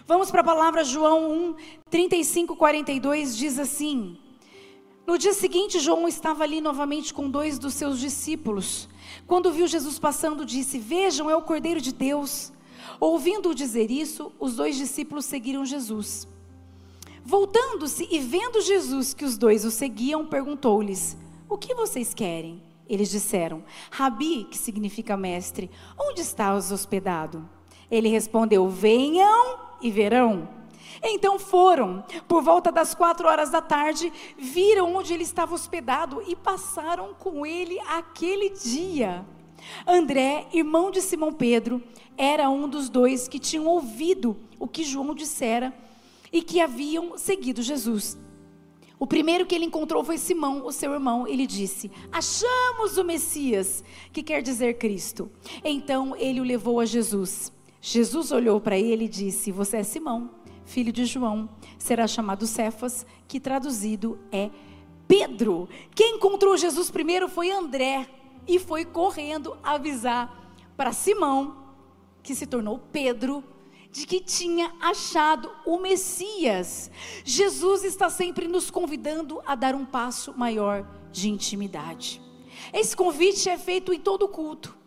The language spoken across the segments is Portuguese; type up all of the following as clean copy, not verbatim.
Vamos para a palavra João 1, 35, 42, diz assim: no dia seguinte, João estava ali novamente com 2 dos seus discípulos. Quando viu Jesus passando, disse: vejam, é o Cordeiro de Deus. Ouvindo-o dizer isso, os 2 discípulos seguiram Jesus. Voltando-se e vendo Jesus que os 2 o seguiam, perguntou-lhes: o que vocês querem? Eles disseram: Rabi, que significa mestre, onde estás hospedado? Ele respondeu: venham e verão. Então foram. Por volta das 4 horas da tarde, viram onde ele estava hospedado e passaram com ele aquele dia. André, irmão de Simão Pedro, era um dos 2 que tinham ouvido o que João dissera e que haviam seguido Jesus. O primeiro que ele encontrou foi Simão, o seu irmão. Ele disse: achamos o Messias, que quer dizer Cristo. Então ele o levou a Jesus. Jesus olhou para ele e disse: você é Simão, filho de João, será chamado Cefas, que traduzido é Pedro. Quem encontrou Jesus primeiro foi André, e foi correndo avisar para Simão, que se tornou Pedro, de que tinha achado o Messias. Jesus está sempre nos convidando a dar um passo maior de intimidade. Esse convite é feito em todo culto.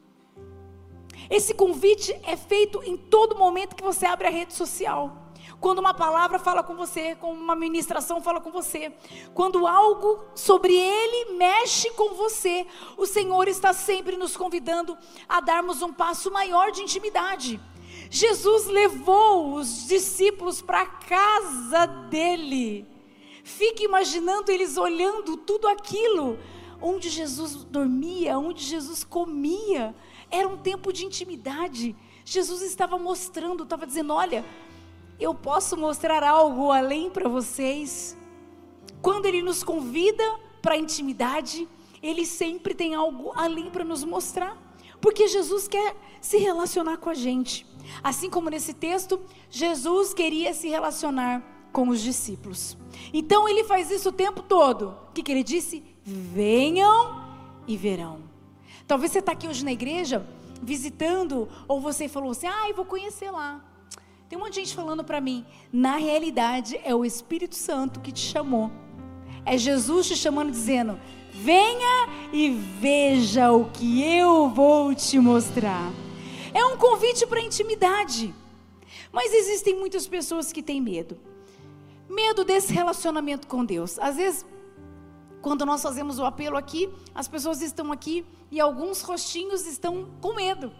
Esse convite é feito em todo momento que você abre a rede social. Quando uma palavra fala com você, quando uma ministração fala com você, quando algo sobre Ele mexe com você, o Senhor está sempre nos convidando a darmos um passo maior de intimidade. Jesus levou os discípulos para a casa dele. Fique imaginando eles olhando tudo aquilo, onde Jesus dormia, onde Jesus comia. Era um tempo de intimidade. Jesus estava mostrando, estava dizendo: olha, eu posso mostrar algo além para vocês. Quando Ele nos convida para a intimidade, Ele sempre tem algo além para nos mostrar, porque Jesus quer se relacionar com a gente. Assim como nesse texto, Jesus queria se relacionar com os discípulos. Então Ele faz isso o tempo todo. O que Ele disse? Venham e verão. Talvez você está aqui hoje na igreja, visitando, ou você falou assim: eu vou conhecer lá. Tem um monte de gente falando para mim. Na realidade, é o Espírito Santo que te chamou. É Jesus te chamando, dizendo: venha e veja o que eu vou te mostrar. É um convite para intimidade. Mas existem muitas pessoas que têm medo. Medo desse relacionamento com Deus. Às vezes, quando nós fazemos o apelo aqui, as pessoas estão aqui e alguns rostinhos estão com medo.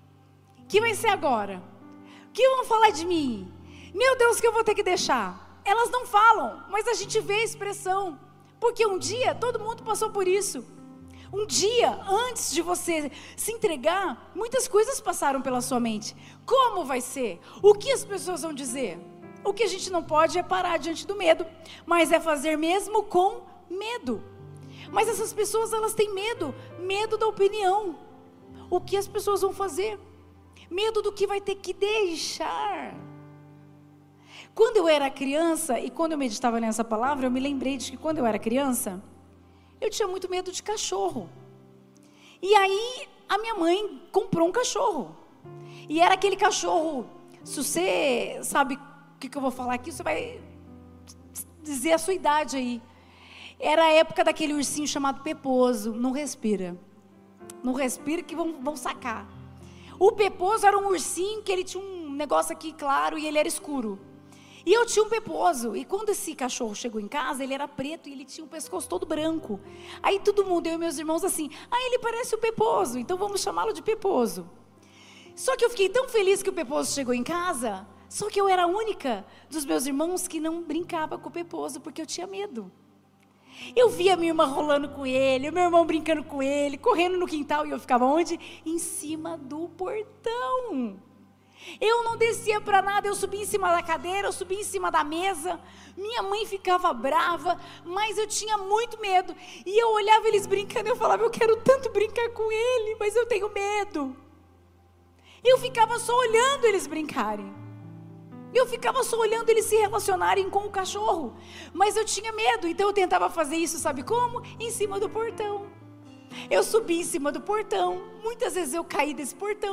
O que vai ser agora? O que vão falar de mim? Meu Deus, que eu vou ter que deixar? Elas não falam, mas a gente vê a expressão. Porque um dia, todo mundo passou por isso. Um dia, antes de você se entregar, muitas coisas passaram pela sua mente. Como vai ser? O que as pessoas vão dizer? O que a gente não pode é parar diante do medo, mas é fazer mesmo com medo. Mas essas pessoas, elas têm medo da opinião. O que as pessoas vão fazer? Medo do que vai ter que deixar. Quando eu era criança, e quando eu meditava nessa palavra, eu me lembrei de que quando eu era criança, eu tinha muito medo de cachorro. E aí, a minha mãe comprou um cachorro. E era aquele cachorro, se você sabe o que eu vou falar aqui, você vai dizer a sua idade aí. Era a época daquele ursinho chamado Peposo. Não respira. Não respira que vão sacar. O Peposo era um ursinho que ele tinha um negócio aqui claro e ele era escuro. E eu tinha um Peposo, e quando esse cachorro chegou em casa, ele era preto e ele tinha um pescoço todo branco. Aí todo mundo, eu e meus irmãos assim, ele parece o Peposo, então vamos chamá-lo de Peposo. Só que eu fiquei tão feliz que o Peposo chegou em casa, só que eu era a única dos meus irmãos que não brincava com o Peposo, porque eu tinha medo. Eu via minha irmã rolando com ele, o meu irmão brincando com ele, correndo no quintal, e eu ficava onde? Em cima do portão. Eu não descia para nada, eu subia em cima da cadeira, eu subia em cima da mesa. Minha mãe ficava brava, mas eu tinha muito medo. E eu olhava eles brincando e eu falava, eu quero tanto brincar com ele, mas eu tenho medo. Eu ficava só olhando eles brincarem. Eu ficava só olhando eles se relacionarem com o cachorro. Mas eu tinha medo, então eu tentava fazer isso, sabe como? Em cima do portão. Eu subi em cima do portão, muitas vezes eu caí desse portão.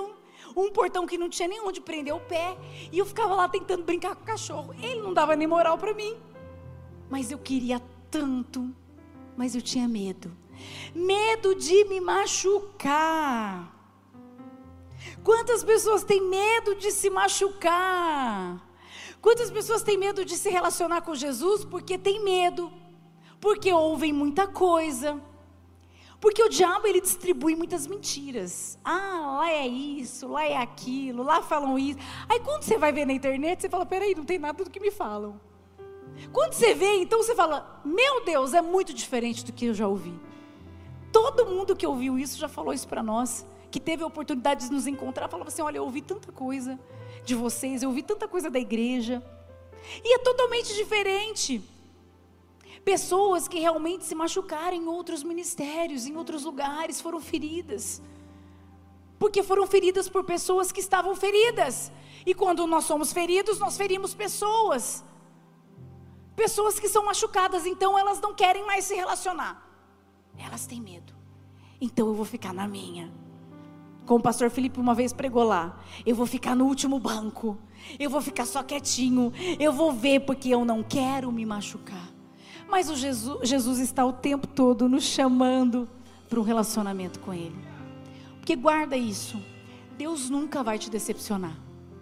Um portão que não tinha nem onde prender o pé. E eu ficava lá tentando brincar com o cachorro. Ele não dava nem moral para mim. Mas eu queria tanto. Mas eu tinha medo. Medo de me machucar. Quantas pessoas têm medo de se machucar? Quantas pessoas têm medo de se relacionar com Jesus porque tem medo? Porque ouvem muita coisa. Porque o diabo, ele distribui muitas mentiras. Ah, lá é isso, lá é aquilo, lá falam isso. Aí quando você vai ver na internet, você fala, peraí, não tem nada do que me falam. Quando você vê, então você fala, meu Deus, é muito diferente do que eu já ouvi. Todo mundo que ouviu isso já falou isso para nós, que teve a oportunidade de nos encontrar, falava assim, olha, eu ouvi tanta coisa de vocês, eu ouvi tanta coisa da igreja. E é totalmente diferente. Pessoas que realmente se machucaram em outros ministérios, em outros lugares, foram feridas. Porque foram feridas por pessoas que estavam feridas. E quando nós somos feridos, nós ferimos pessoas. Pessoas que são machucadas, então elas não querem mais se relacionar. Elas têm medo. Então eu vou ficar na minha. Como o pastor Felipe uma vez pregou lá. Eu vou ficar no último banco. Eu vou ficar só quietinho. Eu vou ver porque eu não quero me machucar. Mas o Jesus está o tempo todo nos chamando para um relacionamento com Ele. Porque guarda isso. Deus nunca vai te decepcionar.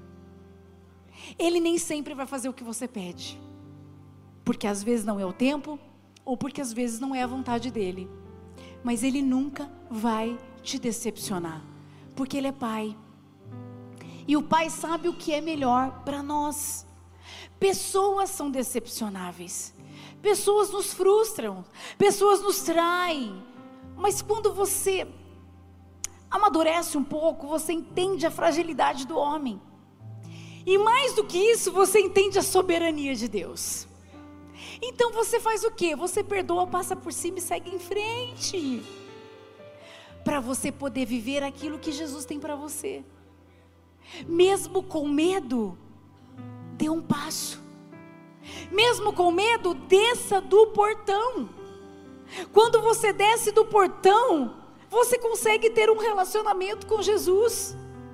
Ele nem sempre vai fazer o que você pede. Porque às vezes não é o tempo, ou porque às vezes não é a vontade dEle. Mas Ele nunca vai te decepcionar. Porque Ele é Pai. E o Pai sabe o que é melhor para nós. Pessoas são decepcionáveis. Pessoas nos frustram, pessoas nos traem, mas quando você amadurece um pouco, você entende a fragilidade do homem, e mais do que isso, você entende a soberania de Deus. Então você faz o quê? Você perdoa, passa por cima e segue em frente, para você poder viver aquilo que Jesus tem para você. Mesmo com medo, dê um passo. Mesmo com medo, desça do portão. Quando você desce do portão, você consegue ter um relacionamento com Jesus.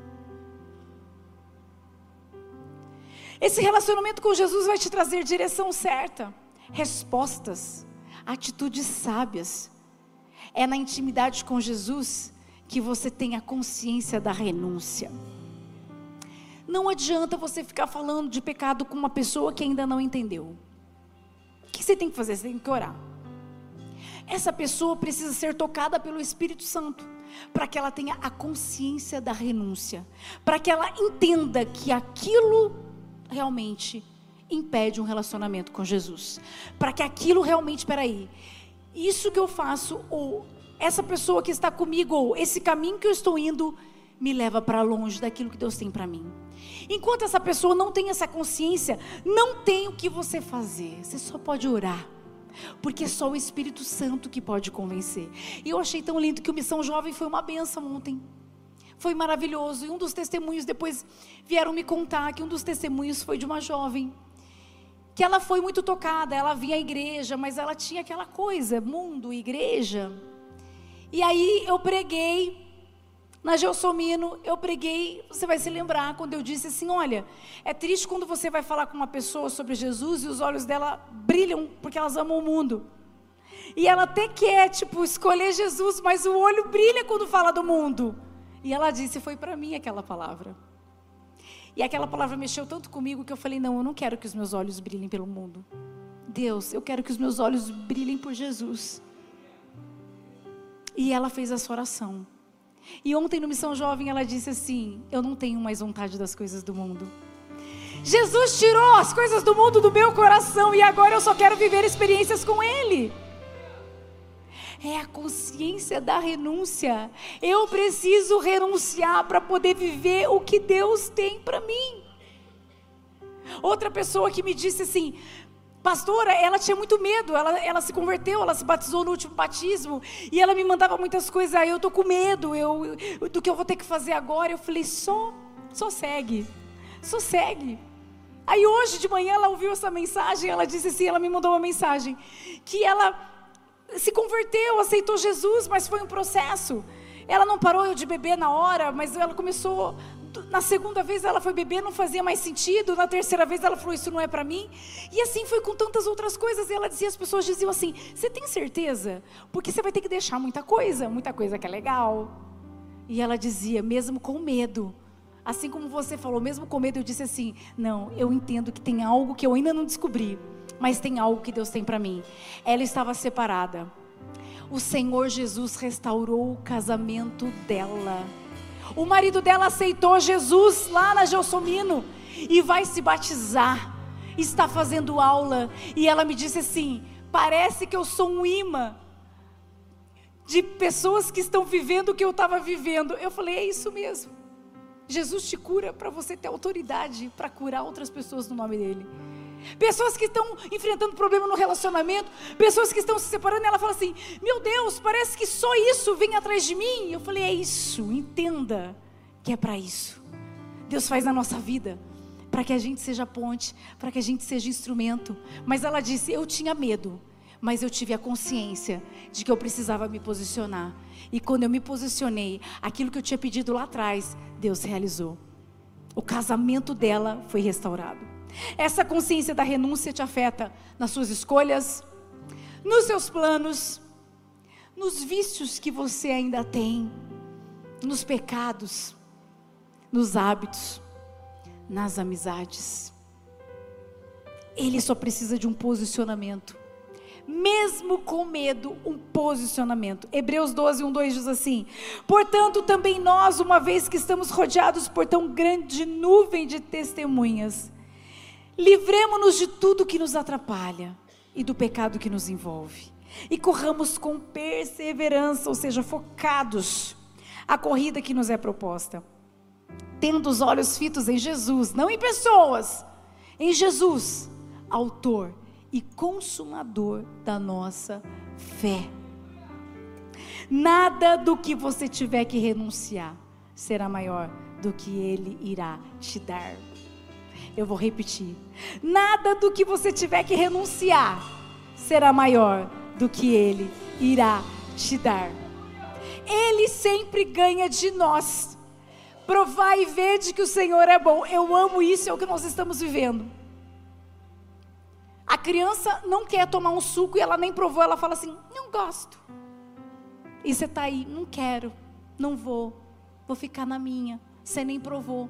Esse relacionamento com Jesus vai te trazer direção certa, respostas, atitudes sábias. É na intimidade com Jesus que você tem a consciência da renúncia. Não adianta você ficar falando de pecado com uma pessoa que ainda não entendeu. O que você tem que fazer? Você tem que orar. Essa pessoa precisa ser tocada pelo Espírito Santo, para que ela tenha a consciência da renúncia, para que ela entenda que aquilo realmente impede um relacionamento com Jesus, para que aquilo realmente, isso que eu faço, ou essa pessoa que está comigo, ou esse caminho que eu estou indo, me leva para longe daquilo que Deus tem para mim. Enquanto essa pessoa não tem essa consciência, não tem o que você fazer, você só pode orar, porque é só o Espírito Santo que pode convencer. E eu achei tão lindo que o Missão Jovem foi uma bênção ontem, foi maravilhoso. E um dos testemunhos, depois vieram me contar que um dos testemunhos foi de uma jovem, que ela foi muito tocada, ela vinha à igreja, mas ela tinha aquela coisa, mundo, igreja. E aí eu preguei na Gelsomino, você vai se lembrar quando eu disse assim, olha, é triste quando você vai falar com uma pessoa sobre Jesus e os olhos dela brilham porque elas amam o mundo. E ela até quer, escolher Jesus, mas o olho brilha quando fala do mundo. E ela disse, foi para mim aquela palavra. E aquela palavra mexeu tanto comigo que eu falei, não, eu não quero que os meus olhos brilhem pelo mundo. Deus, eu quero que os meus olhos brilhem por Jesus. E ela fez essa oração. E ontem no Missão Jovem ela disse assim, eu não tenho mais vontade das coisas do mundo. Jesus tirou as coisas do mundo do meu coração e agora eu só quero viver experiências com Ele. É a consciência da renúncia. Eu preciso renunciar para poder viver o que Deus tem para mim. Outra pessoa que me disse assim, pastora, ela tinha muito medo, ela se converteu, ela se batizou no último batismo, e ela me mandava muitas coisas, eu estou com medo, do que eu vou ter que fazer agora. Eu falei, só segue. Aí hoje de manhã ela ouviu essa mensagem, ela disse assim, ela me mandou uma mensagem, que ela se converteu, aceitou Jesus, mas foi um processo. Ela não parou de beber na hora, mas ela começou Na segunda vez ela foi beber, não fazia mais sentido. Na terceira vez ela falou, isso não é para mim. E assim foi com tantas outras coisas. E ela dizia, as pessoas diziam assim, você tem certeza? Porque você vai ter que deixar muita coisa que é legal. E ela dizia, mesmo com medo, assim como você falou, mesmo com medo, eu disse assim, não, eu entendo que tem algo que eu ainda não descobri, mas tem algo que Deus tem para mim. Ela estava separada. O Senhor Jesus restaurou o casamento dela. O marido dela aceitou Jesus lá na Gelsomino e vai se batizar, está fazendo aula. E ela me disse assim, parece que eu sou um imã de pessoas que estão vivendo o que eu estava vivendo. Eu falei, é isso mesmo. Jesus te cura para você ter autoridade para curar outras pessoas no nome dele. Pessoas que estão enfrentando problema no relacionamento, pessoas que estão se separando, e ela fala assim, meu Deus, parece que só isso vem atrás de mim. Eu falei, é isso, entenda que é para isso. Deus faz na nossa vida, para que a gente seja ponte, para que a gente seja instrumento. Mas ela disse, eu tinha medo, mas eu tive a consciência de que eu precisava me posicionar. E quando eu me posicionei, aquilo que eu tinha pedido lá atrás, Deus realizou. O casamento dela foi restaurado. Essa consciência da renúncia te afeta nas suas escolhas, nos seus planos, nos vícios que você ainda tem, nos pecados, nos hábitos, nas amizades. Ele só precisa de um posicionamento. Mesmo com medo, um posicionamento. Hebreus 12, 1-2 diz assim, portanto também nós, uma vez que estamos rodeados por tão grande nuvem de testemunhas, livremo-nos de tudo que nos atrapalha e do pecado que nos envolve, e corramos com perseverança, ou seja, focados, a corrida que nos é proposta, tendo os olhos fitos em Jesus, não em pessoas, em Jesus, autor e consumador da nossa fé. Nada do que você tiver que renunciar será maior do que Ele irá te dar. Eu vou repetir, nada do que você tiver que renunciar será maior do que Ele irá te dar. Ele sempre ganha de nós. Provai e vede que o Senhor é bom. Eu amo isso, é o que nós estamos vivendo. A criança não quer tomar um suco e ela nem provou, ela fala assim, não gosto. E você está aí, não quero, não vou ficar na minha, você nem provou.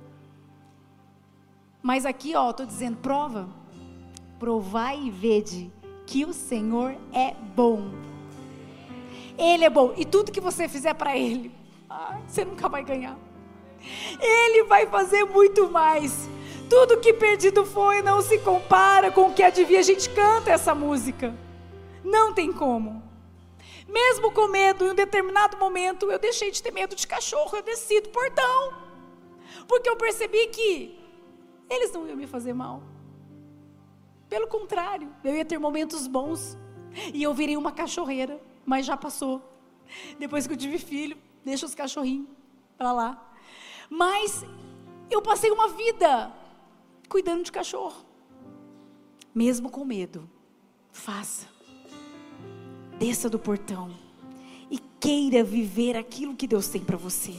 Mas aqui, estou dizendo, prova, provai e vede que o Senhor é bom. Ele é bom, e tudo que você fizer para Ele, você nunca vai ganhar. Ele vai fazer muito mais. Tudo que perdido foi não se compara com o que adivinha. A gente canta essa música, não tem como. Mesmo com medo, em um determinado momento, eu deixei de ter medo de cachorro, eu desci do portão, porque eu percebi que eles não iam me fazer mal. Pelo contrário, eu ia ter momentos bons, e eu virei uma cachorreira, mas já passou. Depois que eu tive filho, deixa os cachorrinhos para lá. Mas eu passei uma vida cuidando de cachorro. Mesmo com medo, faça. Desça do portão e queira viver aquilo que Deus tem para você.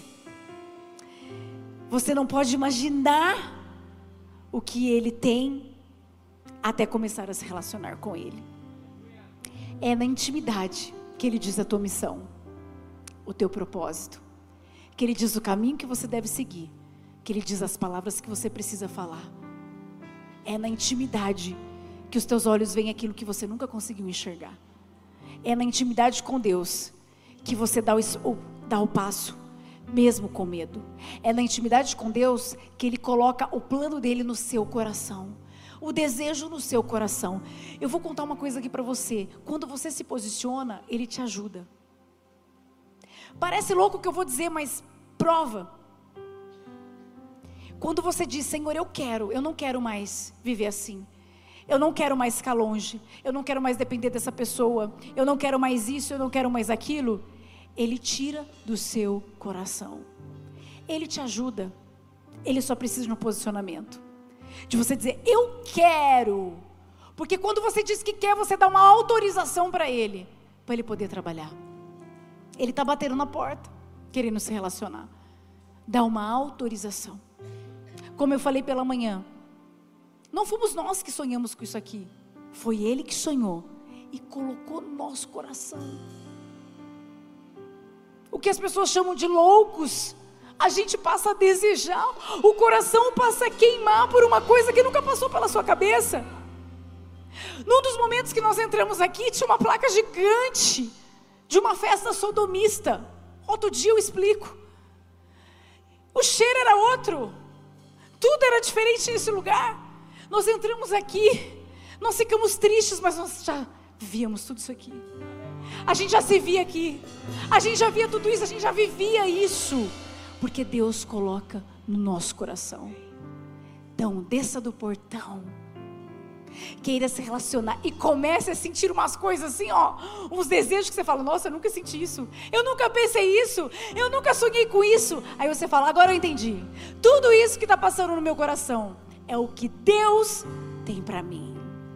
Você não pode imaginar o que Ele tem até começar a se relacionar com Ele. É na intimidade que Ele diz a tua missão, o teu propósito, que Ele diz o caminho que você deve seguir, que Ele diz as palavras que você precisa falar. É na intimidade que os teus olhos veem aquilo que você nunca conseguiu enxergar. É na intimidade com Deus que você dá o passo, mesmo com medo. É na intimidade com Deus que Ele coloca o plano dEle no seu coração, o desejo no seu coração. Eu vou contar uma coisa aqui para você. Quando você se posiciona, Ele te ajuda. Parece louco o que eu vou dizer, mas prova. Quando você diz, Senhor, eu não quero mais viver assim. Eu não quero mais ficar longe. Eu não quero mais depender dessa pessoa. Eu não quero mais isso, eu não quero mais aquilo. Ele tira do seu coração. Ele te ajuda. Ele só precisa de um posicionamento. De você dizer, eu quero. Porque quando você diz que quer, você dá uma autorização para Ele poder trabalhar. Ele está batendo na porta, querendo se relacionar. Dá uma autorização. Como eu falei pela manhã, não fomos nós que sonhamos com isso aqui, foi Ele que sonhou e colocou no nosso coração. O que as pessoas chamam de loucos, a gente passa a desejar, o coração passa a queimar por uma coisa que nunca passou pela sua cabeça. Num dos momentos que nós entramos aqui, tinha uma placa gigante de uma festa sodomista. Outro dia eu explico. O cheiro era outro, tudo era diferente nesse lugar. Nós entramos aqui, nós ficamos tristes, mas nós já víamos tudo isso aqui. A gente já se via aqui, a gente já via tudo isso, a gente já vivia isso, porque Deus coloca no nosso coração. Então desça do portão, queira se relacionar e comece a sentir umas coisas assim, uns desejos que você fala, nossa, eu nunca senti isso, eu nunca pensei isso, eu nunca sonhei com isso. Aí você fala, agora eu entendi, tudo isso que está passando no meu coração é o que Deus tem para mim.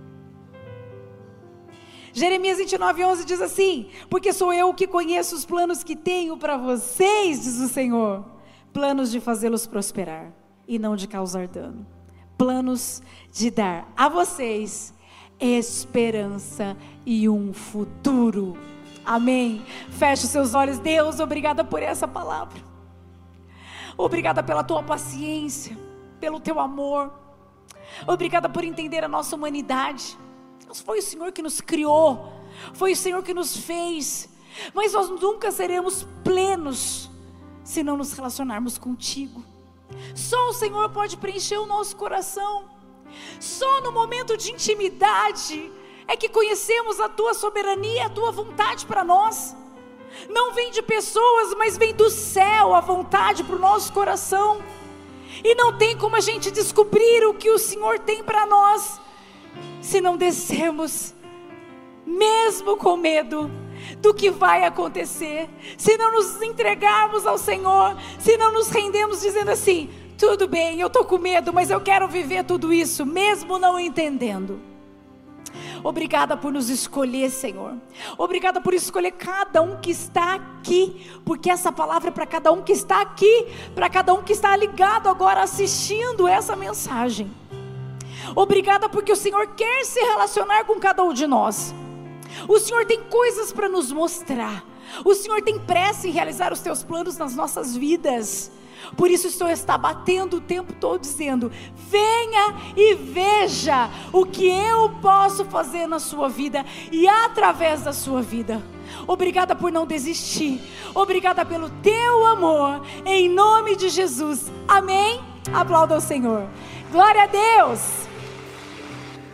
Jeremias 29:11 diz assim: porque sou eu que conheço os planos que tenho para vocês, diz o Senhor, planos de fazê-los prosperar e não de causar dano, planos de dar a vocês esperança e um futuro. Amém? Feche os seus olhos. Deus, obrigada por essa palavra, obrigada pela tua paciência, pelo teu amor, obrigada por entender a nossa humanidade. Foi o Senhor que nos criou, foi o Senhor que nos fez, mas nós nunca seremos plenos se não nos relacionarmos contigo. Só o Senhor pode preencher o nosso coração. Só no momento de intimidade é que conhecemos a tua soberania, a tua vontade para nós. Não vem de pessoas, mas vem do céu a vontade para o nosso coração. E não tem como a gente descobrir o que o Senhor tem para nós se não descermos, mesmo com medo do que vai acontecer, se não nos entregarmos ao Senhor, se não nos rendemos dizendo assim, tudo bem, eu estou com medo, mas eu quero viver tudo isso, mesmo não entendendo. Obrigada por nos escolher, Senhor. Obrigada por escolher cada um que está aqui, porque essa palavra é para cada um que está aqui, para cada um que está ligado agora assistindo essa mensagem. Obrigada porque o Senhor quer se relacionar com cada um de nós. O Senhor tem coisas para nos mostrar. O Senhor tem pressa em realizar os teus planos nas nossas vidas. Por isso o Senhor está batendo o tempo todo dizendo, venha e veja o que eu posso fazer na sua vida e através da sua vida. Obrigada por não desistir. Obrigada pelo teu amor. Em nome de Jesus. Amém? Aplauda o Senhor. Glória a Deus.